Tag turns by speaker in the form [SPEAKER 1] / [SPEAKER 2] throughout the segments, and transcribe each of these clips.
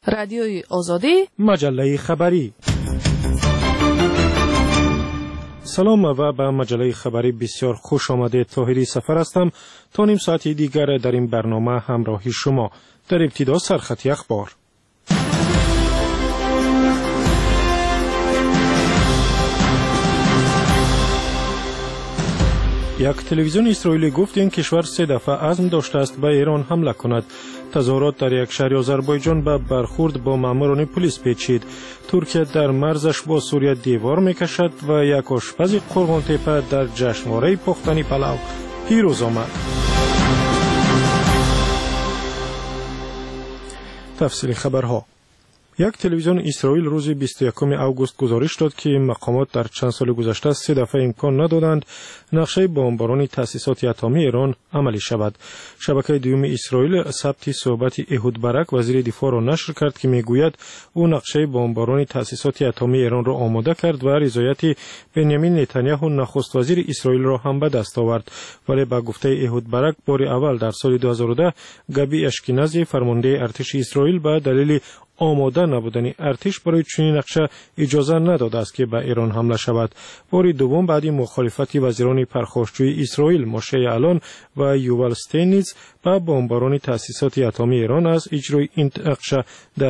[SPEAKER 1] رادیوی آزادی،
[SPEAKER 2] مجله خبری. سلام و به مجله خبری بسیار خوش آمده. طاهری سفر هستم. تا نیم ساعتی دیگر در این برنامه همراهی شما. در ابتدا سرخط اخبار. یک تلویزیون اسرائیلی گفت این کشور 3 دفعه عزم داشته است به ایران حمله کند. تظاهرات در یک شهر آذربایجان به برخورد با ماموران پلیس پیچید. ترکیه در مرزش با سوریه دیوار میکشد و یک آشپز قرغان‌تپه در جشنواره پختن پلو پیروز آمد. تفصیل خبرها. یک تلویزیون اسرائیل روز 21 اوگوست گزارش داد که مقامات در چند سال گذشته 3 دفعه امکان ندادند نقشه بمباران تأسیسات اتمی ایران عملی شود. شبکه دوم اسرائیل ثبت صحبت احود برک وزیر دفاع را نشر کرد که میگوید او نقشه بمباران تأسیسات اتمی ایران را آماده کرد و رضایت بنیامین نتانیاهو نخست وزیر اسرائیل را هم به دست آورد، ولی با گفته احود برک بار اول در سال 2010 گبی اشکنازی فرمانده ارتش اسرائیل به دلیل آماده نبودن ارتش برای چنین نقشه اجازه نداده است که به ایران حمله شود. بار دوم بعد مخالفت وزیران پرخاشجوی اسرائیل موشه یعلون و یوول استینیتز به بمباران تأسیسات اتمی ایران از اجرای این نقشه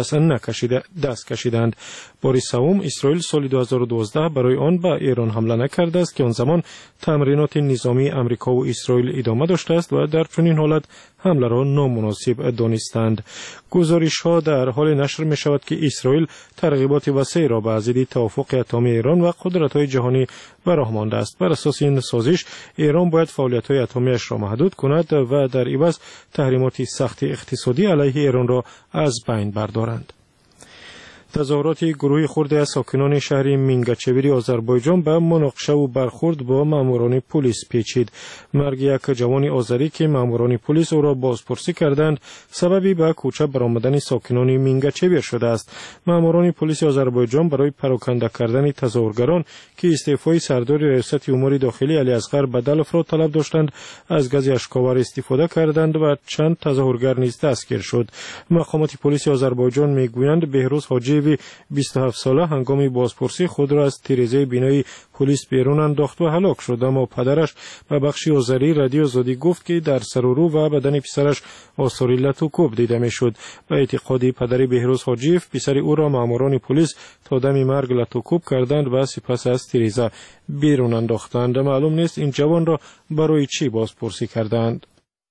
[SPEAKER 2] دست کشیدند. بار سوم اسرائیل سال 2012 برای آن به ایران حمله نکرده است که آن زمان تمرینات نظامی امریکا و اسرائیل ادامه داشته است و در چنین حالت حمله را نامناسب دانستند. گزارش‌ها در حال نشر می شود که اسرائیل ترغیبات وسیع را به ضد توافق اتمی ایران و قدرت‌های جهانی براه مانده است. بر اساس این سازش ایران باید فعالیت‌های اتمی‌اش را محدود کند و در عوض تحریمات سخت اقتصادی علیه ایران را از بین بردارند. تظاهرات گروه خرد از ساکنان شهر مینگچویری آذربایجان به مناقشه و برخورد با ماموران پلیس پیچید. مرگ یک جوان آذری که ماموران پلیس او را بازپرسی کردند سببی به کوچه برآمدن ساکنان مینگچویر شده است. ماموران پلیس آذربایجان برای پراکنده کردن تظاهرگران که استعفای سردار ریاست امور داخلی علی اصغر بدلف را طلب داشتند از گاز اشک‌آور استفاده کردند و چند تظاهرگر نیز دستگیر شد. مقامات پلیس آذربایجان میگویند بهروز حاجی 27 ساله هنگام بازپرسی خود را از تیریزه بینایی پلیس بیرون انداخت و هلاک شد، اما پدرش به بخش آذری رادیو آزادی گفت که در سر و رو و بدن پسرش آثار لط و کوب دیده میشد. به اعتقاد پدر بهروز حاجیف پسر او را ماموران پلیس تا دم مرگ لط و کوب کردند و سپس از تیریزه بیرون انداختند. معلوم نیست این جوان را برای چی بازپرسی کردند.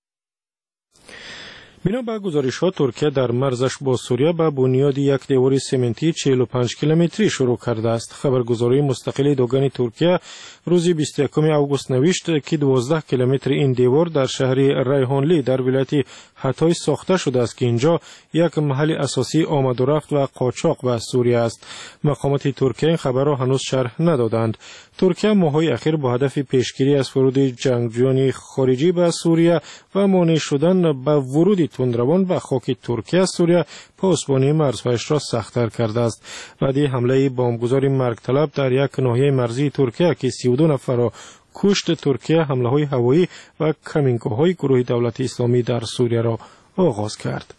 [SPEAKER 2] بنا به گزارش‌ها ترکیه در مرزش با سوریه به بنیاد یک دیوار سمنتی 45 کیلومتری شروع کرده است. خبرگزاری مستقل دوگان ترکیه روز 21 اوگوست نوشت که 12 کیلومتر این دیوار در شهر ریحانلی در ولایت حطای ساخته شده است که اینجا یک محل اساسی آمد و رفت و قاچاق به سوریه است. مقامات ترکیه این خبر را هنوز شرح ندادند. ترکیه ماه‌های اخیر با هدف پیشگیری از ورود جنگجویان خارجی به سوریه و مانع شدن به ورود تندروان به خاک ترکیه از سوریه پاسبانی مرزهایش را سخت‌تر کرده است. بعد حمله بمبگذار مرگ طلب در یک ناحیه مرزی ترکیه که 32 نفر را کشت، ترکیه حمله‌های هوایی و کمینگاه‌های گروه دولت اسلامی در سوریه را آغاز کرد.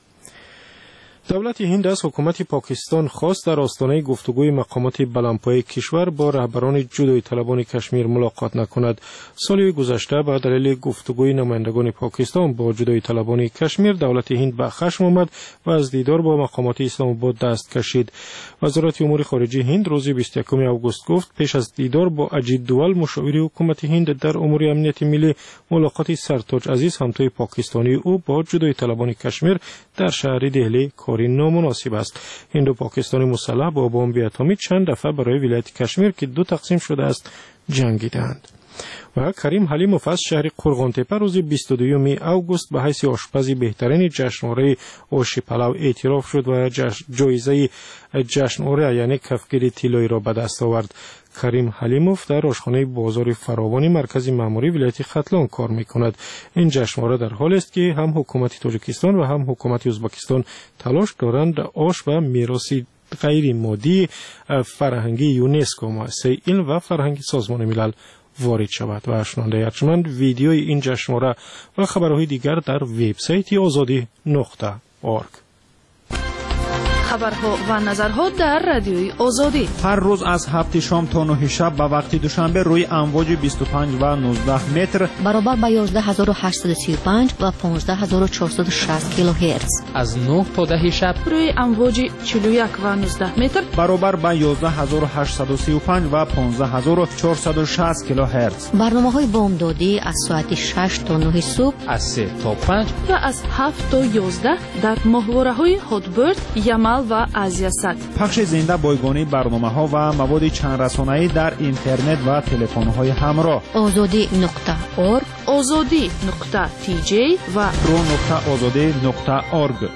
[SPEAKER 2] دولت هند از حکومت پاکستان خواست در آستانه گفتگوی مقامات بلندپایه کشور با رهبران جدایی طلبان کشمیر ملاقات نکند. سال گذشته به دلیل گفتگوی نمایندگان پاکستان با جدایی طلبان کشمیر دولت هند به خشم آمد و از دیدار با مقامات اسلام آباد دست کشید. وزارت امور خارجه هند روز 21 اوگوست گفت پیش از دیدار با اجیت دوال مشاور حکومت هند در امور امنیت ملی ملاقات سرتاج عزیز همتای پاکستانی او با جدایی طلبان کشمیر در شهر دهلی نامناسب است. هند و پاکستان مسلح با بمب اتمی چند دفعه برای ولایت کشمیر که 2 تقسیم شده است جنگیدند. و کریم حلیموف از شهر قرغان‌تپه روز 22 اوگوست به حیث آشپز بهترین جشنواره آش پلو اعتراف شد و جایزه جشنواره یعنی کفگیر طلایی را به دست آورد. کریم حلیموف در آشخانه بازار فراوانی مرکز ماموری ولایت ختلان کار می‌کند. این جشنواره در حال است که هم حکومت تاجیکستان و هم حکومت ازبکستان تلاش دارند آش و میراث غیر مادی فرهنگی یونسکو مؤسسه علم و فرهنگ سازمان ملل وارد شود. و شنونده ارجمند ویدیوی این جشنواره و خبرهای دیگر در وبسایت azadi.org.
[SPEAKER 1] خبرها و نظرها در رادیوی آزادی.
[SPEAKER 3] هر روز از 7 شام تا 9 شب به وقت دوشنبه روی امواج 25 و 19 متر
[SPEAKER 4] برابر با 11835 و 15460 کیلوهرتز.
[SPEAKER 5] از 9 تا 10 شب
[SPEAKER 1] روی امواج 41 و 19 متر
[SPEAKER 3] برابر با 11835 و 15460 کیلوهرتز.
[SPEAKER 4] برنامه‌های بامدادی از ساعت 6 تا 9 صبح،
[SPEAKER 5] از 3 تا 5
[SPEAKER 1] و از 7 تا 11 در ماهواره‌های هاتبرد، یمل و آزیاسات.
[SPEAKER 3] پخش زنده بایگانی برنامه‌ها و مواد چند رسانه‌ای در اینترنت و تلفن‌های همراه.
[SPEAKER 4] azadi.org،
[SPEAKER 1] azadi.tj و
[SPEAKER 3] pro.azadi.org.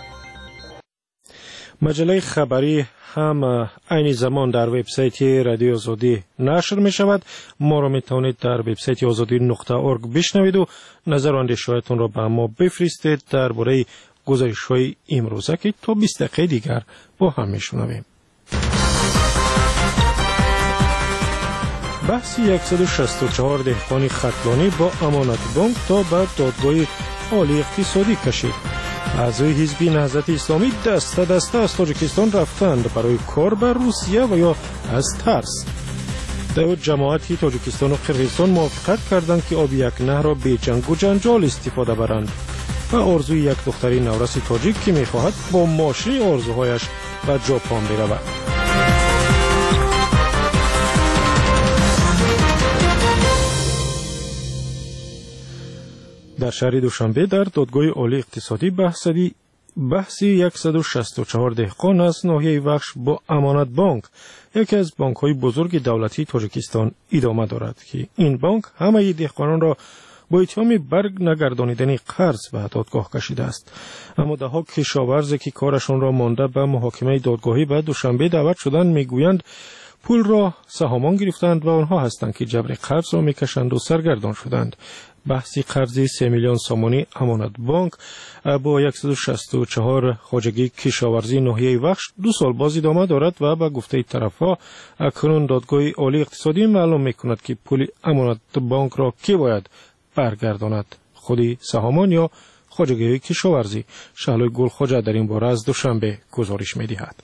[SPEAKER 2] مجله خبری هم عین زمان در وبسایت رادیو آزادی نشر می شود. ما را می توانید در وبسایت azadi.org بشنوید و نظر و اندیشه‌هایتان را به ما بفرستید درباره گزارش‌های امروزه که تا 20 دقیقه دیگر با هم میشنویم. بحث 164 دهقان ختلانی با امانت بانک تا به دادگاه عالی اقتصادی کشید. اعضای حزب نهضت اسلامی دسته از تاجیکستان رفتند برای کار به روسیه و یا از ترس. دو جماعتی تاجیکستان و قرقیزستان موافقت کردند که آب یک نهر را به جنگ و جنجال استفاده برند و آرزوی یک دختری نورس تاجیک که می‌خواهد با ماشین آرزوهایش به ژاپن برود. در شهر دوشنبه در دادگاه عالی اقتصادی بحثی 164 دهقان از ناحیه وخش با امانت بانک، یکی از بانک‌های بزرگ دولتی تاجیکستان، ادامه دارد که این بانک همه دهقانان را با اتهام برگ نگردانیدن قرض به دادگاه کشیده است. اما ده‌ها کشاورزی که کارشان را مانده به محاکمه دادگاهی به دوشنبه دعوت شدند میگویند پول را سهامان گرفتند و آنها هستند که جبر قرض را میکشند و سرگردان شدند. بحثی قرضی 3 میلیون سامانی امانت بانک با 164 خواجگی کشاورزی ناحیه وخش 2 سال باز ادامه دارد و به گفته طرفها اکنون دادگاه عالی اقتصادی معلوم میکند که پول امانت بانک را کی باید برگرداند، خودی سهامان یا خواجگی کشاورزی. شهلای گلخواجه در این باره از دوشنبه گزارش می‌دهد.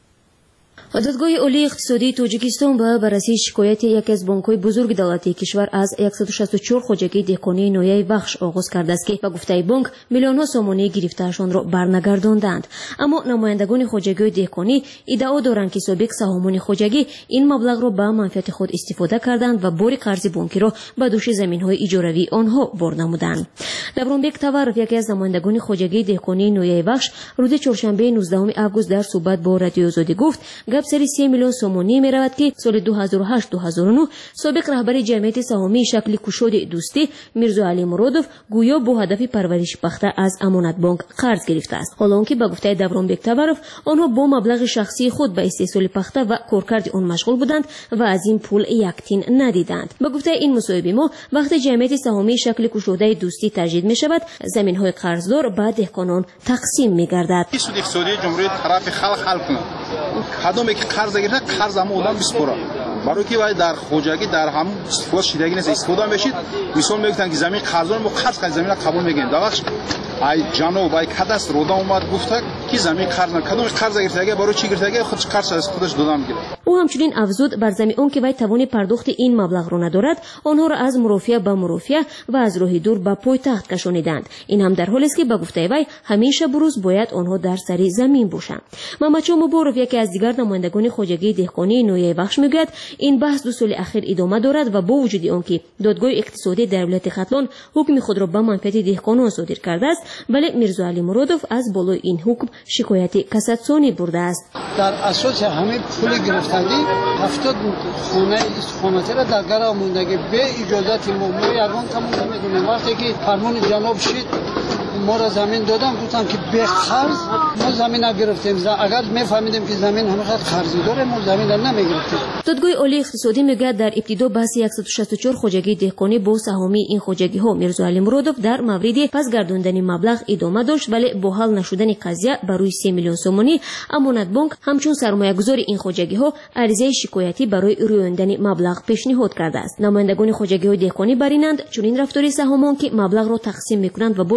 [SPEAKER 4] دادگاه عالی اقتصادی تاجیکستان به بررسی شکایت یکی از بانک‌های بزرگ دولتی کشور از 164 خواجگی دهقانی ناحیه وخش آغاز کرده است که به گفته بانک میلیون‌ها سامانه گرفته‌شان را برنگرداندند. اما نمایندگان خواجگی دهقانی ادعا دارند که سابق سهامان خواجگی این مبلغ را به منفعت خود استفاده کردند و بار قرض بانکی را به دوش زمین‌های اجاروی آنها بار نمودند. دبرانبک تاورف یکی از نمایندگان خواجگی دهقانی ناحیه وخش روز چهارشنبه 19 آگوست در صحبت با رادیو آزادی گفت گپ سری 3 میلیون سامانی می رود که سال 2008-2009 سابق رهبر جمعیت سهامی شکل کشاد دوستی میرزا علی مرادوف گویا با هدف پرورش پخته از امانت بانک قرض گرفته است. حالا آنکه به گفته دبرانبک تاورف آنها با مبلغ شخصی خود به استحصال پخته و کارکرد آن مشغول بودند و از این پول یک تین ندیدند. به گفته این مصاحبه ما وقتی جمعیت سهامی شکل کشاده دوستی تجدید می شود زمین‌های قرضدار به دهقانان تقسیم می گردد.
[SPEAKER 6] سود اقتصادی جمهوری طرف خلق کنه. خدمه که قرض گرفته قرض هم آدم بسپره برای که باید در خواجگی در هم استفاده شدگی نیست استفاده بشید. مثال میگن که زمین قرضدار ما قرض کنیم زمین قبول میگیم داغش ای جناب ای کداستر رودا اومد گفت که زمین قرض کدوم قرض گرفته برای چی گرفته خودش قرض از خودش دادم میگیره.
[SPEAKER 4] او همچنین افزود بر زمین اون که باید توان پرداخت این مبلغ را ندارد آنها را از مرافعه به مرافعه و از راه دور به پایتخت کشانیدند. این هم در حالی است که به گفته وی همیشه بروز باید آنها در سر زمین باشند. محمد مبارک یکی از دیگر نمایندگان خواجگی دهقانی ناحیه وخش میگوید این بحث 2 سال اخیر ادامه دارد و با وجود آنکه دادگاه اقتصادی در ولایت ختلان حکم خود را به منفعت دهقانان صادر کرده است ولی میرزا علی مرادوف از بالای این حکم شکایت کاساسیونی برده است.
[SPEAKER 7] در اساس همه پول گرفتگی 70 خانه استخامتی را در گرا موندگی به اجازت ما یگان تمام میدونیم. وقتی که فرمان جناب شد ما را زمین دادن گفتن که به قرض ما زمین نگرفتیم. اگر میفهمیدیم که زمین همیشه قرضی داره ما زمین را نمیگرفتیم.
[SPEAKER 4] دادگاه عالی اقتصادی میگه در ابتدا بحث 164 خواجگی دهقانی با سهامی این خواجگی ها میرزا علی مرادوف در مورد پس گرداندن مبلغ ادامه داشت ولی با حل نشدن قضیه برای 3 میلیون سومانی امانت بانک همچون سرمایه‌گذار این خواجگی ها عریضه شکایتی برای رویاندن مبلغ پیشنهاد کرده است. نمایندگان خواجگی های دهقانی برینند چون این رفتاری سهامان که مبلغ را تقسیم میکنند و باز در آخر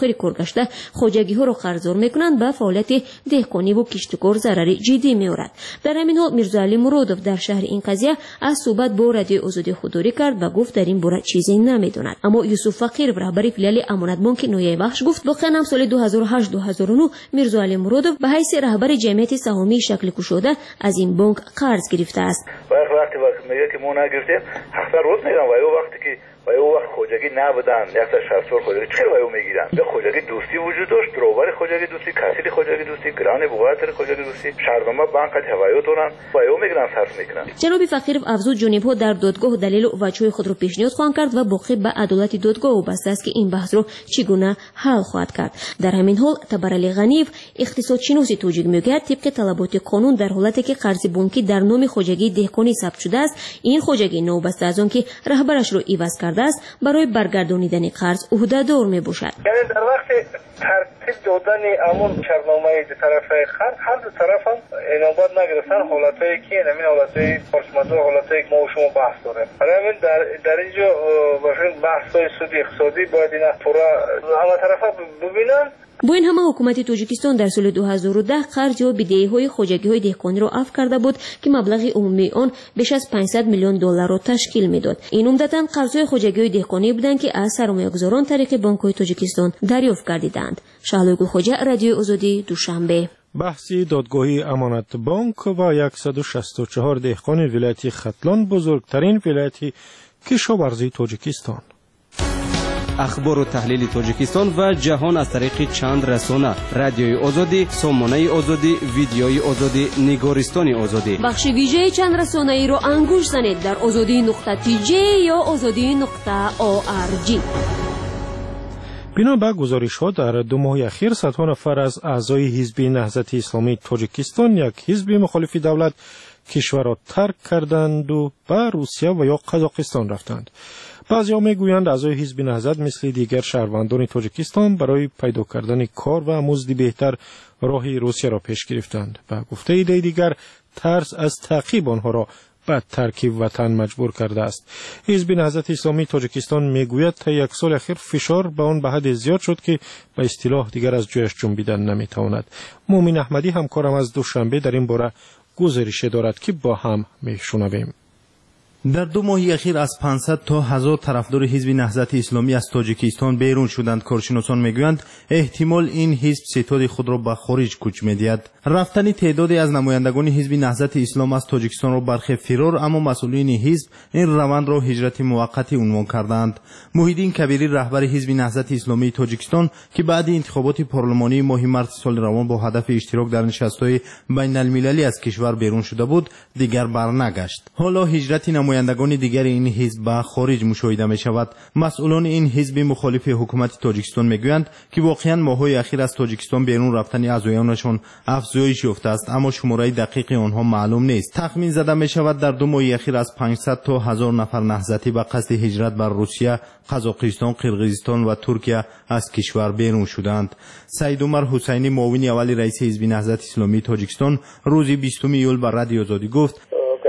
[SPEAKER 4] آخر کار گشته خوجگی ها را قرضدار میکنند به فعالیت دهقانی و کشتکار ضرر جدی میآورد. در همین حال میرزا علی مرادوف در شهر این قضیه از صحبت با رادیو آزادی خودداری کرد و گفت در این باره چیزی نمیداند. اما یوسف فقیر رهبر فیلیال امانت بانک نویای بخش گفت با قانون سال 2008 2009 میرزا علی مرادوف به حیث رهبر جمعیت سهامی شکل گشوده از این بانک قرض گرفته است.
[SPEAKER 8] وقتی میگه که ما نگرفتیم حق روز میگم و وقتی که و او وقت خوجگی نبودن 160 خوجگی چرا و او میگیرن؟ به خوجگی دوستی وجود داشت، دروبر خوجگی دوستی، کسیل خوجگی دوستی، گران بوغاتر خوجگی دوستی، شهرنامه بانک هوایو دارن و او میگیرن صرف میکنن. جناب
[SPEAKER 4] فقیرов افزود جانب‌ها در دادگاه دلیل و وجه خود را پیشنهاد خواهند کرد و باقی به عدالت دادگاه وابسته است که این بحث را چگونه حل خواهد کرد. در همین حال تبرعلی غنیев اقتصادشناس توجیه میگوید طبق طلبات قانون در حالتی که قرض بانکی در نام خوجگی دهقانی ثبت شده است این خوجگی نوبسته از آن که رهبرش را عوض کرده است برای برگردانیدن قرض عهده‌دار میباشد.
[SPEAKER 8] یعنی در وقت ترتیب دادن امون شرطنامه دو طرفه قرض هر دو طرف هم انابت نگرفتن حالتایی که همین حالتای پرسمدار حالتایی که ما و شما بحث داریم. همین در اینجا باشین بحث‌های سودی اقتصادی باید اینا پورا همه طرفا ببینن.
[SPEAKER 4] با این همه حکومت تاجیکستان در سال 2010 قرض یا بدهی‌های خوجگی‌های دهقانی را عفو کرده بود که مبلغ عمومی آن بیش از 500 میلیون دلار را تشکیل میداد. این عمدتاً قرض‌های خوجگی‌های دهقانی بودند که از سرمایه‌گذاران طریق بانک‌های تاجیکستان دریافت گردیدند. شهلا گلخوجه، رادیو آزادی، دوشنبه.
[SPEAKER 2] بحثی دادگاهی امانت بانک و 164 دهقان ولایت ختلان بزرگترین ولایت کشاورزی تاجیکستان.
[SPEAKER 9] اخبار و تحلیل تاجیکستان و جهان از طریق چند رسانه: رادیوی آزادی، سامانه آزادی، ویدیوی آزادی، نگارستان آزادی.
[SPEAKER 4] بخش ویژه چند رسانه ای را انگوش زنید در azadi.tj یا azadi.org.
[SPEAKER 2] بنا به گزارش‌ها در 2 ماه اخیر صدها نفر از اعضای حزب نهضت اسلامی تاجیکستان، یک حزب مخالف دولت، کشور را ترک کردند و به روسیه و یا قزاقستان رفتند. بعضی‌ها میگویند اعضای حزب نهضت مثل دیگر شهروندان تاجیکستان برای پیدا کردن کار و مزد بهتر راه روسیه را پیش گرفتند. به گفته ایده دیگر ترس از تعقیب آنها را به ترک وطن مجبور کرده است. حزب نهضت اسلامی تاجیکستان میگوید تا 1 سال اخیر فشار به آن به حد زیاد شد که به اصطلاح دیگر از جایش جنبیدن نمیتواند. مومن احمدی همکارم از دوشنبه در این باره گزارش دارد که با هم میشنویم.
[SPEAKER 10] در 2 ماه اخیر از 500 تا 1000 طرفدار حزب نهضت اسلامی از تاجیکستان بیرون شدند. کارشناسان میگویند احتمال این حزب ستاد خود را به خارج کوچ میدهد. رفتن تعدادی از نمایندگان حزب نهضت اسلام از تاجیکستان را برخی فرار، اما مسئولین حزب این روند را هجرت موقتی عنوان کردند. محیدین کبیری رهبر حزب نهضت اسلامی تاجیکستان که بعد انتخابات پارلمانی ماه مارس سال روان با هدف اشتراک در نشست‌های بین المللی از کشور بیرون شده بود، دیگر برنگشت. حالا هجرت نمایندگان دیگر این حزب به خارج مشاهده می شود. مسئولان این حزب مخالف حکومت تاجیکستان میگویند که واقعا ماه‌های اخیر از تاجیکستان بیرون رفتن اعضایانشان افزایش یافته است، اما شماره دقیق آنها معلوم نیست. تخمین زده می شود در 2 ماه اخیر از 500 تا 1000 نفر نهضتی به قصد هجرت بر روسیه، قزاقستان، قرقیزستان و ترکیه از کشور بیرون شدند. سید عمر حسینی معاون اول رئیس حزب نهضت اسلامی تاجیکستان روز 20 ایول به رادیو آزادی گفت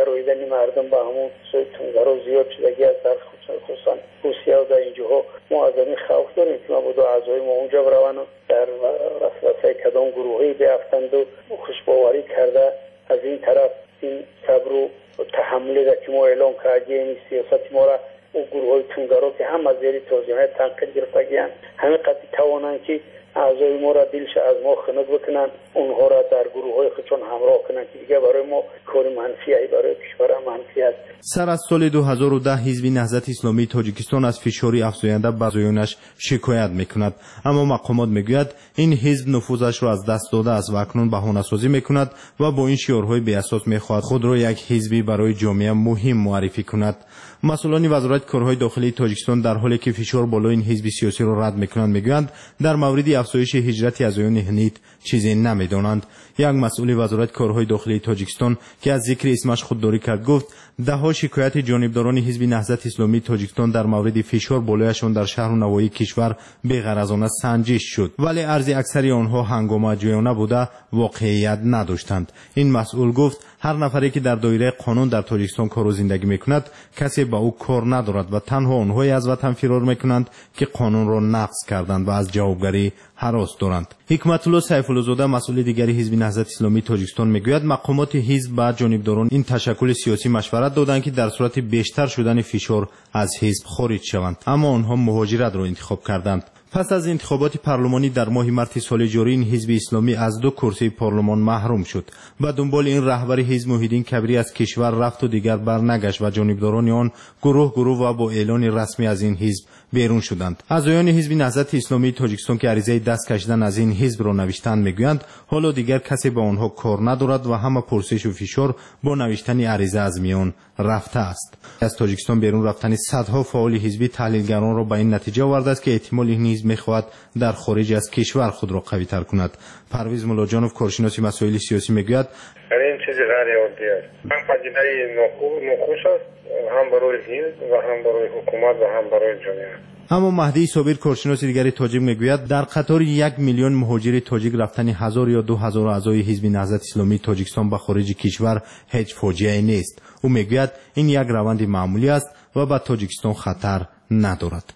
[SPEAKER 11] مردم با همون تونگرا زیاد شدگی از در خصوصا روسیه و در اینجاها ما از این خوف داریم که ما بود اعضای ما اونجا بروان در وسوسه کدام گروهی بیافتند و خوشباوری کرده از این طرف این صبر و تحملی را که ما اعلام کردیم این سیاست ما را او گروه های تونگرا که هم از زیر توضیحات تنقید گرفتگیان همه قطعی توانند که اعضای ما را دلش از ما خنک بکنن، اونها را در گروه های خودشون همراه کنن که دیگه برای ما کار منفی ای برای کشور منفی است.
[SPEAKER 10] سر از سال 2010 حزب نهضت اسلامی تاجیکستان از فشاری افزاینده بر اعضایانش شکایت میکند، اما مقامات میگوید این حزب نفوذش را از دست داده است و اکنون بهانه‌سازی میکند و با این شعارهای بی اساس میخواهد خود را یک حزبی برای جامعه مهم معرفی کند. مسئولان وزارت کارهای داخلی تاجیکستان در حالی که فشار بالای این حزب سیاسی را رد میکنند میگویند در مورد افزایش هجرت اعضایان هنیت چیزی نمیدانند. یک مسئول وزارت کارهای داخلی تاجیکستان که از ذکر اسمش خودداری کرد گفت دهها شکایت جانبداران حزب نهضت اسلامی تاجیکستان در مورد فشار بالایشان در شهر و نواحی کشور بی‌غرضانه سنجش شد، ولی عرض اکثری آنها هنگامه جویانه بوده واقعیت نداشتند. این مسئول گفت هر نفری که در دایره قانون در تاجیکستان کار و زندگی میکند کسی با او کار ندارد و تنها آنهایی از وطن فرار میکنند که قانون را نقض کردند و از جوابگری هراس دارند. حکمت الله سیف الله زاده مسئول دیگری حزب نهضت اسلامی تاجیکستان میگوید مقامات حزب با جانبداران این تشکل سیاسی مشورت دادند که در صورت بیشتر شدن فشار از حزب خارج شوند، اما آنها مهاجرت را انتخاب کردند. پس از انتخابات پارلمانی در ماه مارس سال جاری این حزب اسلامی از 2 کرسی پارلمان محروم شد. و دنبال این رهبر حزب محیدین کبری از کشور رفت و دیگر برنگشت و جانبداران آن گروه و با اعلان رسمی از این حزب بیرون شدند. اعضایان حزب نهضت اسلامی تاجیکستان که عریضه دست کشیدن از این حزب را نوشتند میگویند حالا دیگر کسی با آنها کار ندارد و همه پرسش و فشار با نوشتن عریضه از میان رفته است. از تاجیکستان بیرون رفتن صدها فعال حزبی تحلیلگران را به این نتیجه آورده است که احتمال این حزب میخواهد در خارج از کشور خود را قوی تر کند. پرویز ملاجانوف کارشناس مسائل سیاسی میگوید
[SPEAKER 8] این چیزی غیر عادی است. هم پدیده ناخوش است هم برای حزب و هم برای حکومت و هم برای جامعه.
[SPEAKER 10] اما مهدی صابر کارشناس دیگری تاجیک میگوید در قطار 1 میلیون مهاجر تاجیک رفتن 1000 یا 2000 اعضای حزب نهضت اسلامی تاجیکستان به خارج کشور هیچ فاجعه‌ای نیست. او میگوید این یک روند معمولی است و به تاجیکستان خطر ندارد.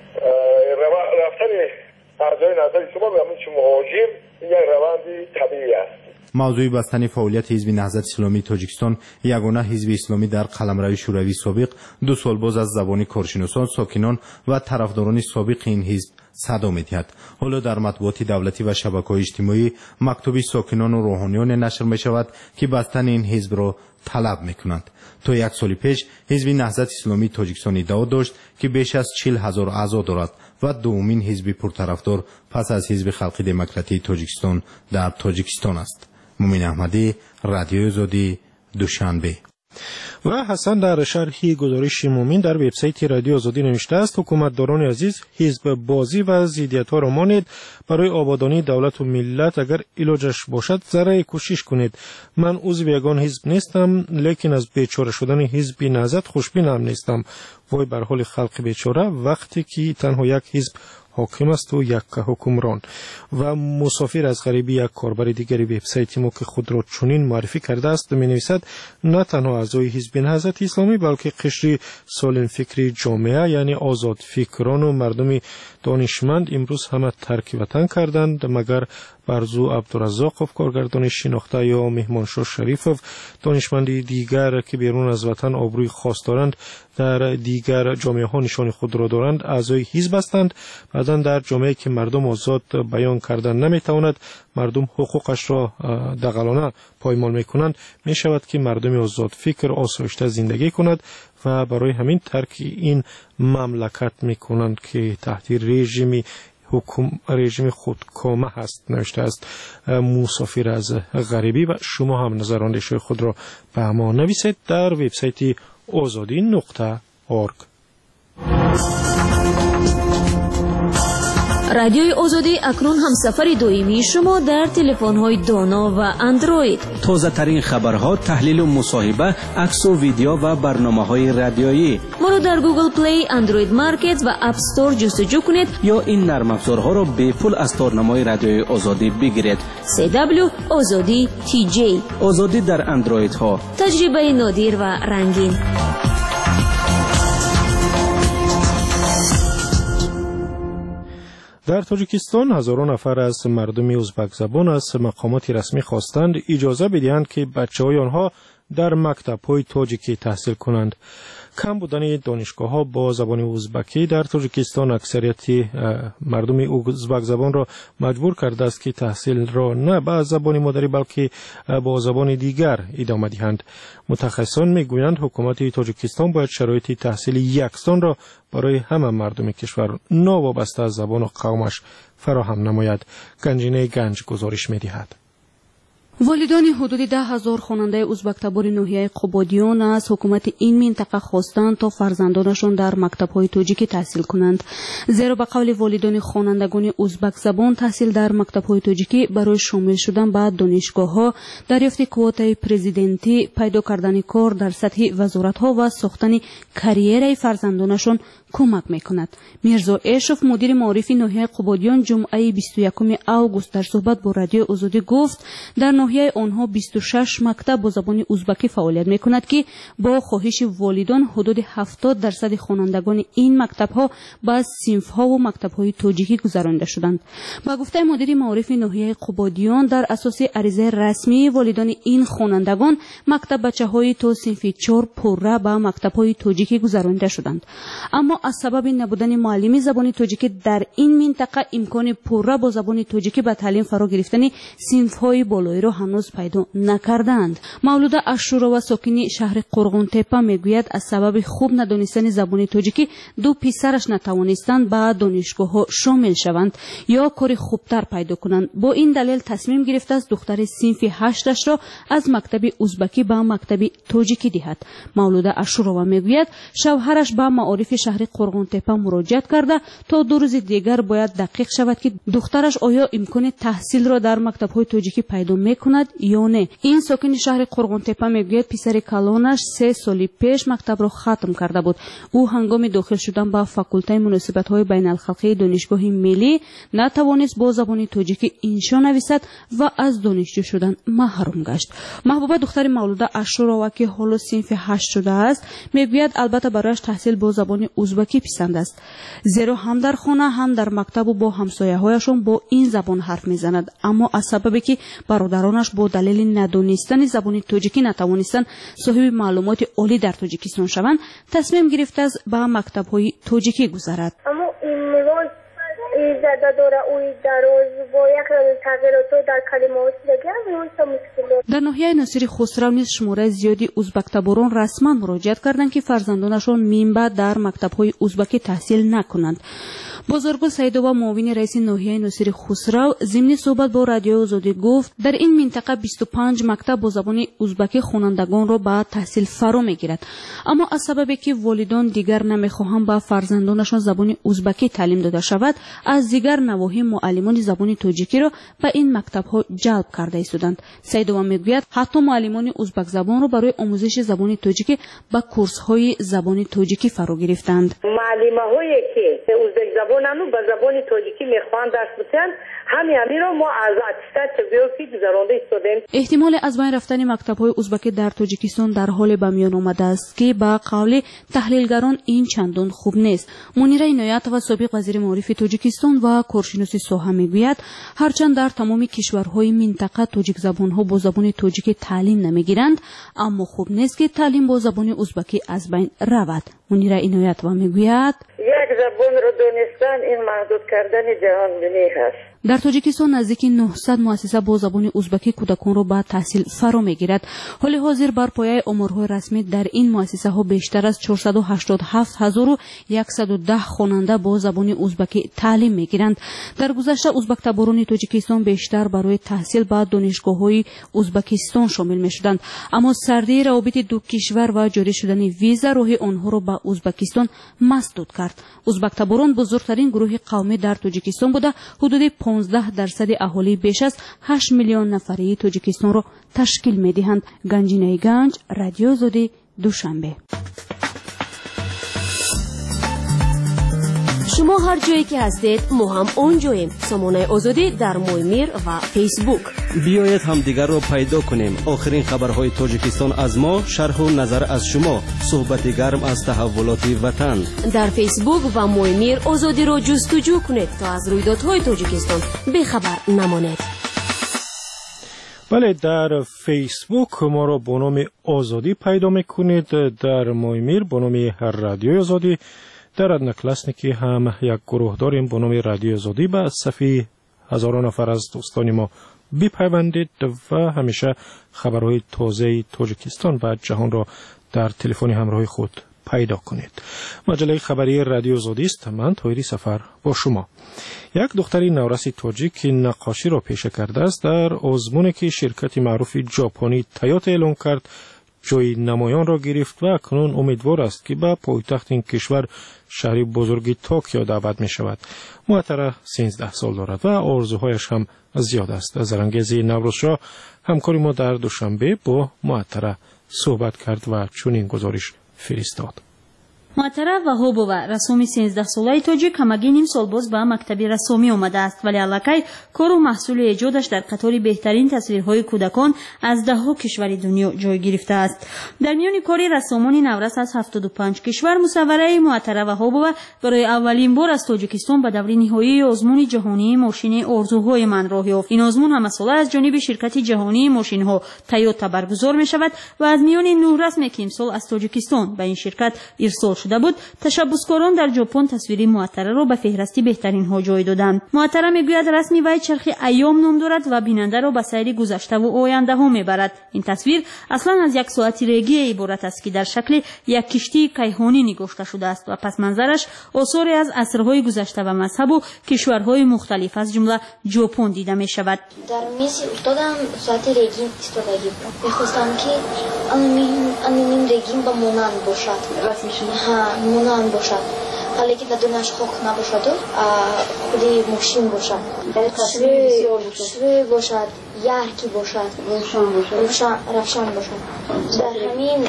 [SPEAKER 8] رفتن اعضای نهضت اسلامی به مهاجر یک روند طبیعی است.
[SPEAKER 10] موضوع بستن فعالیت حزب نهضت اسلامی تاجیکستان یگانه حزب اسلامی در قلمرو شوروی سابق 2 سال باز از زبان کارشناسان، ساکنان و طرفداران سابق این حزب صدا می‌دهد. حالا در مطبوعات دولتی و شبکه‌های اجتماعی مکتوب ساکنان و روحانیان نشر می‌شود که بستن این حزب را طلب می‌کنند. تا 1 سال پیش حزب نهضت اسلامی تاجیکستان ادعا داشت که بیش از 40,000 اعضا دارد و دومین حزب پرطرفدار پس از حزب خلق دموکراتی تاجیکستان در تاجیکستان است. مومن احمدی، رادیو آزادی، دوشنبه.
[SPEAKER 2] و حسن در شرح گزارش مومن در وبسایت رادیو آزادی نوشته است حکومتداران عزیز حزب بازی و ضدیت‌ها را مانید. برای آبادانی دولت و ملت اگر علاجش باشد ذره کوشش کنید. من عضو یگان حزب نیستم لیکن از بیچاره شدن حزب نهضت خوشبینم نیستم. وای بر حال خلق بیچاره وقتی که تنها یک حزب حاکم است و یک حکمران. و مسافر از غریبی یک کاربر دیگری وبسایت ما که خود را چنین معرفی کرده است می نویسد نه تنها اعضای حزب نهضت اسلامی بلکه قشری سالم فکری جامعه یعنی آزاد فکران و مردم دانشمند امروز همه ترک وطن کردند مگر برزو عبدالرزاقов کارگردان شناخته یا مهمانشاه شریفov دانشمندی دیگر که بیرون از وطن آبروی خاص دارند در دیگر جامعه ها نشان خود را دارند اعضای حزب هستند. بعداً در جامعه که مردم آزاد بیان کردن نمیتواند مردم حقوقش را دغلانه پایمال میکنند می شود که مردم آزاد فکر آسایشته زندگی کند و برای همین ترک این مملکت میکنند که تحت رژیم خودکامه هست. نوشته است مسافر از غریبی. و شما هم نظراندیش خود را به ما نویسید در وبسایت azadi.org.
[SPEAKER 4] رادیوی آزادی اکنون هم سفر دویمی شما در تلفن‌های دانا و اندروید.
[SPEAKER 9] تازه ترین خبرها، تحلیل و مصاحبه، عکس و ویدیو و برنامه‌های رادیویی.
[SPEAKER 4] ما رو در گوگل پلی، اندروید مارکت و اپ استور جستجو کنید
[SPEAKER 9] یا این نرم افزارها را به پول از تارنمای رادیوی آزادی بگیرید.
[SPEAKER 4] CW آزادی TJ
[SPEAKER 9] آزادی در اندروید ها.
[SPEAKER 4] تجربه نادر و رنگین.
[SPEAKER 2] در تاجیکستان هزاران نفر از مردم ازبک زبان از مقامات رسمی خواستند اجازه بدهند که بچه‌های آنها در مکتب‌های تاجیکی تحصیل کنند. کم بودن دانشگاه‌ها با زبان ازبکی در تاجیکستان اکثریت مردم ازبک زبان را مجبور کرده است که تحصیل را نه با زبان مادری بلکه با زبان دیگر ادامه دهند. متخصصان میگویند حکومت تاجیکستان باید شرایط تحصیل یکسان را برای همه مردم کشور ناوابسته از زبان و قومش فراهم نماید. گنجینه گنج گزارش می‌دهد.
[SPEAKER 12] والدان حدود 10,000 خواننده ازبک تبار ناحیه قبادیان از حکومت این منطقه خواستند تا فرزندانشان در مکتب‌های تاجیکی تحصیل کنند. زیرا به قول والدان خوانندگان ازبک زبان تحصیل در مکتب‌های تاجیکی برای شامل شدن به دانشگاه‌ها، دریافت کوتای پرزیدنتی، پیدا کردن کار در سطح وزارت‌ها و ساختن کریر فرزندانشان کمک می‌کند. میرزا اشرف مدیر معارف ناحیه قبادیان جمعه 21 آگوست در صحبت با رادیو آزادی گفت در ناحیه آنها 26 مکتب با زبان ازبکی فعالیت می‌کند که با خواهش والدان حدود 70% خوانندگان این مکتب‌ها به صنف‌ها و مکتب‌های توجیهی گذرانده شدند. با گفته مدیر معارف ناحیه قبادیان، در اساس عریضه رسمی والدان این خوانندگان مکتب بچه‌های تا صنف 4 پرره به مکتب‌های توجیهی گذرانده شدند. اما از سبب نبودن معلم زبان توجیکی در این منطقه امکان پرره با زبان توجیکی به تعلیم فرا گرفتن صنف‌های بالایی را هنوز پیدا نکردند. مولوده اشورا و ساکن شهر قرغون تپه میگوید از سبب خوب ندانستن زبان توجیکی دو پسرش نتوانستند به دانشگاه‌ها شامل شوند یا کار خوبتر پیدا کنند. با این دلیل تصمیم گرفته است دختر صنف 8 را از مکتب ازبکی به مکتب توجیکی دهد. مولوده اشورا میگوید شوهرش به معارف شهر قرغون تپه مراجعه کرده تا 2 روز دیگر باید دقیق شود که دخترش آیا امکان تحصیل را در مکتب‌های توجیکی پیدا می‌کند یا نه. این ساکن شهر قرغون تپه میگوید پسر کلانش 3 سال پیش مکتب را ختم کرده بود. او هنگام داخل شدن به فاکولته مناسبت‌های بین‌الخلقی دانشگاه ملی نتوانست با زبان توجیکی انشا نویسد و از دانشجو شدن محروم گشت. محبوبه دختر مولوده اشورا که حالا صنف 8 شده است میگوید البته برایش تحصیل با زبان ازبکی پسند است، زیرا هم در خانه هم در مکتب و با همسایه‌هایشان با این زبان حرف میزند. اما از سببی که برادرانش با دلیل ندانستن زبان توجیکی نتوانستند صاحب معلومات عالی در توجیکستان شوند، تصمیم گرفته است به مکتب‌های توجیکی گذرد.
[SPEAKER 13] اما این زده داره اوی دروز با یک تغییرات در کلمات دیگر
[SPEAKER 12] در ناحیه ناصر خسرو نیز شماره زیادی ازبک تباران رسما مراجعه کردند که فرزندانشان منبع در مکتب‌های ازبکی تحصیل نکنند. بزرگو سیدوبا معاون رئیس ناحیه ناصر خسرو ضمن صحبت با رادیو آزادی گفت در این منطقه 25 مکتب با زبان ازبکی خوانندگان را به تحصیل فرا میگیرد، اما از سببی که والدان دیگر نمیخواهند به فرزندانشان زبان ازبکی تعلیم داده شود، از دیگر نواحی معلمان زبان توجیکی را به این مکتب‌ها جلب کرده ایستادند. سیدوبا میگوید حتی معلمان ازبک زبان را برای آموزش زبان توجیکی به کورس‌های زبان توجیکی فرا گرفتند.
[SPEAKER 14] معلم‌هایی که ازبک زبانمو به زبان توجیکی میخوان درس بدن، همین را ما از اتستاد تبیوفی گذرانده ایستادیم.
[SPEAKER 12] احتمال از بین رفتن مکتب‌های ازبکی در توجیکستان در حال به میان آمده است که با قول تحلیلگران این چندان خوب نیست. منیر عنایت و سابق وزیر معارف توجیکستان و کارشناس ساحه میگوید هرچند در تمام کشورهای منطقه توجیک زبان‌ها با زبان توجیکی تعلیم نمیگیرند، اما خوب نیست که تعلیم با زبان ازبکی از بین رود. منیر عنایت و میگوید
[SPEAKER 14] یک زبان را دانستن این محدود کردن جهان بینی است.
[SPEAKER 12] در توجیکستان نزدیک 900 مؤسسه با زبان ازبکی کودکان را به تحصیل فرا میگیرد. حال حاضر بر پایه آمارهای رسمی در این مؤسسه ها بیشتر از 487110 خواننده با زبان ازبکی تعلیم میگیرند. در گذشته ازبک تباران توجیکستان بیشتر برای تحصیل به دانشگاه‌های ازبکستان شامل میشدند، اما سردی روابط دو کشور و جاری شدن ویزا راه آنها را به ازبکستان مسدود کرد. ازبک تباران بزرگترین گروه قومی در توجیکستان بوده، حدود 15% اهالی بیش از 8 میلیون نفری توجیکستان را تشکیل می‌دهند. گنجینه گنج، رادیو آزادی، دوشنبه.
[SPEAKER 4] شما هر جایی که هستید ما هم اونجاییم. سامانه آزادی در مویمیر و فیسبوک.
[SPEAKER 9] بیایید همدیگر را پیدا کنیم. آخرین خبرهای تاجیکستان از ما، شرح و نظر از شما، صحبت گرم از تحولات وطن.
[SPEAKER 4] در فیسبوک و مویمیر آزادی را جستجو کنید تا از رویدادهای تاجیکستان بیخبر نمانید.
[SPEAKER 2] بله، در فیسبوک ما را با نام آزادی پیدا میکنید، در مویمیر با نام رادیو آزادی، در ادنکلاسنیکی هم یک گروه داریم با نام رادیو آزادی. به صفحه هزاران نفر از دوستان ما بپیوندید و همیشه خبرهای تازه تاجیکستان و جهان را در تلفن همراه خود پیدا کنید. مجله خبری رادیو آزادی است. من طاهری سفر با شما. یک دختری نورس تاجیک نقاشی را پیشه کرده است. در آزمونی که شرکت معروف ژاپنی تویوتا اعلان کرد جای نمایان را گرفت و اکنون امیدوار است که به پایتخت این کشور شهر بزرگ توکیو دعوت می شود. معطره 13 سال دارد و آرزوهایش هم زیاد است. زرانگیز نوروز شاه همکاری ما در دوشنبه با معطره صحبت کرد و چنین گزارش فرستاد.
[SPEAKER 15] در 25
[SPEAKER 12] معطره وهوبووا رسومی 13 ساله تاجیک همگی نیم سال باز به مکتب رسومی آمده است، ولی الکی کار و محصول ایجادش در قطار بهترین تصویرهای کودکان از دهها کشور دنیا جای گرفته است. در میان کار رسامان نورس از 75 کشور مصوره معطره وهوبووا برای اولین بار از تاجیکستان به دور نهایی آزمون جهانی ماشین آرزوهای من راه یافت. این آزمون هم ساله از جانب شرکت جهانی ماشین‌ها تویوتا برگزار می شود و از میان 9 رسمی که امسال از تاجیکستان به این شرکت ارسال شده بود، تشبثکاران در ژاپن تصویر معطره را به فهرست بهترین ها جای دادند. معطره میگوید رسمی وی چرخی ایام نام دارد و بیننده را به سیر گذشته و آینده ها میبرد. این تصویر اصلا از یک ساعت ریگی عبارت است که در شکل یک کشتی کیهانی نگاشته شده است و پس منظرش آثاری از عصرهای گذشته و مذهب و کشورهای مختلف از جمله ژاپن دیده می شود.
[SPEAKER 15] در میز افتادم ساعت ریگی استفاده کنم. میخواستم که این ریگی با مانند باشد. رسمیش مانند باشد. حالی که بدونش خاک نباشد و خودی ماشین باشد. شوی باشد. یرکی باشد. روشن باشد. در همین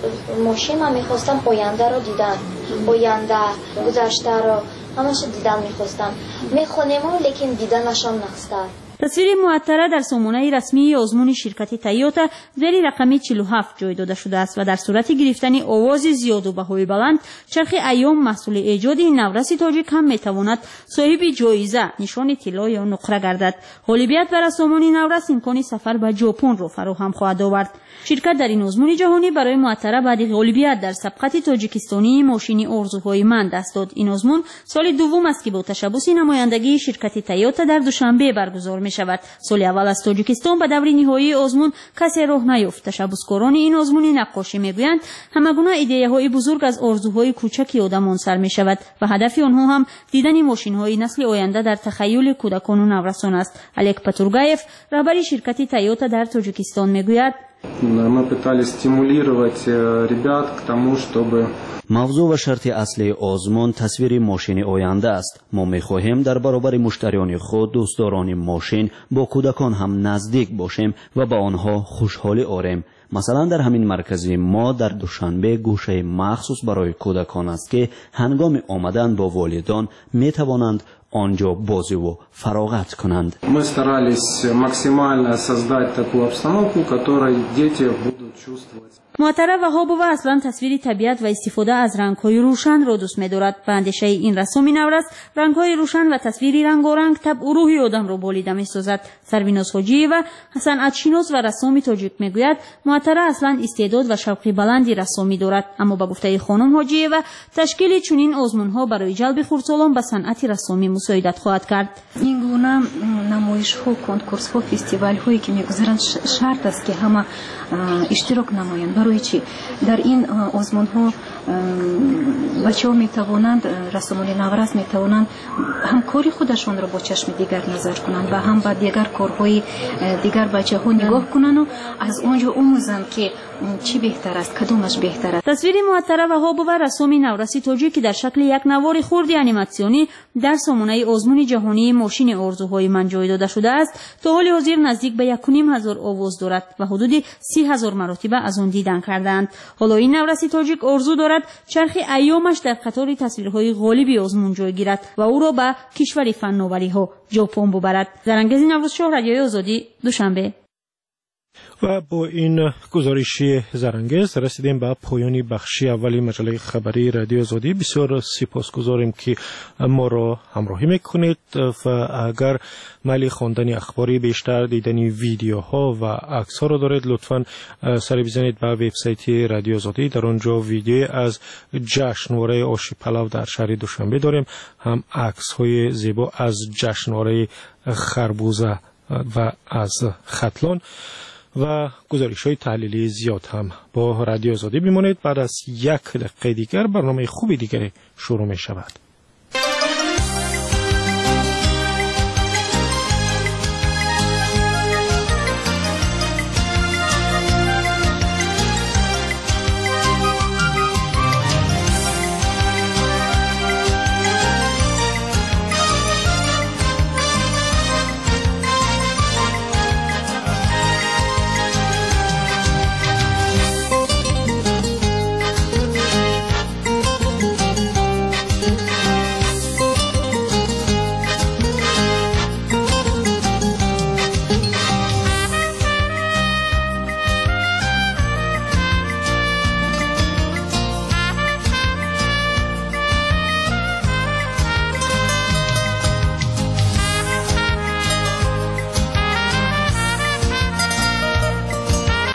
[SPEAKER 15] ماشین من میخواستم آینده را دیدن. آینده گذشته را همش دیدن میخواستم. میخوانیم لیکن دیدنشان نخسته.
[SPEAKER 12] تصویر معطره در سامانه رسمی آزمون شرکت تویوتا زیر رقم 47 جای داده شده است و در صورت گرفتن آواز زیاد و بهای بلند چرخ ایام محصول ایجاد این نورس تاجیک هم میتواند صاحب جایزه نشان طلا یا نقره گردد. غالبیت بر رسامان نورس امکان سفر به ژاپن را فراهم خواهد آورد. شرکت در این آزمون جهانی برای معطره بعد غالبیت در سبقت تاجیکستانی ماشین آرزوهای من دست داد. این آزمون سال دوم است که با تشبث نمایندگی شرکت تویوتا در دوشنبه برگزار می شود. سال اول از تاجیکستان به دور نهایی آزمون کسی راه نیافت. تشبثکاران این آزمون نقاشی میگویند همگونه ایده‌های بزرگ از آرزوهای کوچک آدمان سر می شود و هدف آنها هم دیدن ماشین‌های نسل آینده در تخیل کودکان و نورسان است. الک پاتورگایف رهبر شرکت تویوتا در تاجیکستان میگوید
[SPEAKER 16] Мы пытались стимулировать ребят к тому, чтобы
[SPEAKER 17] موضوع و شرط اصلی آزمون تصویر ماشین آینده است. ما می‌خواهیم در برابر مشتریان خود دوستداران ماشین با کودکان هم نزدیک باشیم و با آنها خوشحالی آوریم. مثلا در همین مرکزی ما در دوشنبه گوشه مخصوص برای کودکان است که هنگام آمدن با والدان می‌توانند آنجا بازی و فراغت کنند.
[SPEAKER 16] Мы старались максимально создать такую обстановку, в которой дети будут чувствовать.
[SPEAKER 12] معطره وهوبووا اصلا تصویر طبیعت و استفاده از رنگ‌های روشن را دوست می‌دارد. به اندیشه این رسام نورس رنگ‌های روشن و تصویری رنگارنگ طبع و روح آدم را بالیده می‌سازد. سربیناز حاجی و صنعت‌شناس و رسام تاجیک می‌گوید معطره اصلا استعداد و شوق بلندی رسامی دارد، اما به گفته خانم حاجی و تشکیل چنین آزمون‌ها برای جلب خردسالان به صنعت رسامی مساعدت خواهد کرد.
[SPEAKER 18] این گونه نمایش‌ها، کنکورس‌ها، فستیوال‌هایی که می‌گذارند شرط است که همه اشتراک نمایند. برای چی؟ در این آزمون‌ها بچه‌ها می‌توانند، رسامان نورس می‌توانند همکاری خودشان را با چشم دیگر نظر کنند و هم با دیگر کارهای دیگر بچه‌ها نگاه کنند و از آنجا آموزند که چی بهتر است، کدومش بهتر است.
[SPEAKER 12] تصویر معطره وهوبووا رسام نورسی تاجیک در شکل یک نوار خردی انیماسیونی در سامانه آزمون جهانی ماشین آرزوهای من جای داده شده است. تا حال حاضر نزدیک به 1,500 آواز دارد و حدود 30,000 مرتبه از آن دیدن کردند. حالا این نورسی تاجیک آرزو دارد چرخ ایامش در قطار تصویرهای غالبی آزمون جای گیرد و او را به کشور فناوری‌ها ژاپن ببرد. زرانگیز نوروز شاه، رادیوی آزادی، دوشنبه.
[SPEAKER 2] و با این گزارشی زرانگیز رسیدیم به پایان بخشی اولی مجله خبری رادیو آزادی. بسیار سپاسگزاریم که ما را همراهی میکنید و اگر میل خواندن اخباری بیشتر، دیدن ویدیوها و عکس‌ها را دارید، لطفاً سر بزنید به وبسایت رادیو آزادی. در آنجا ویدیو از جشنواره آشی پلو در شهر دوشنبه داریم، هم عکس‌های زیبا از جشنواره خربوزه و از ختلان و گزارش‌های تحلیلی زیاد هم. با رادیو آزادی بمانید. بعد از 1 دقیقه دیگر برنامه خوبی دیگری شروع می شود.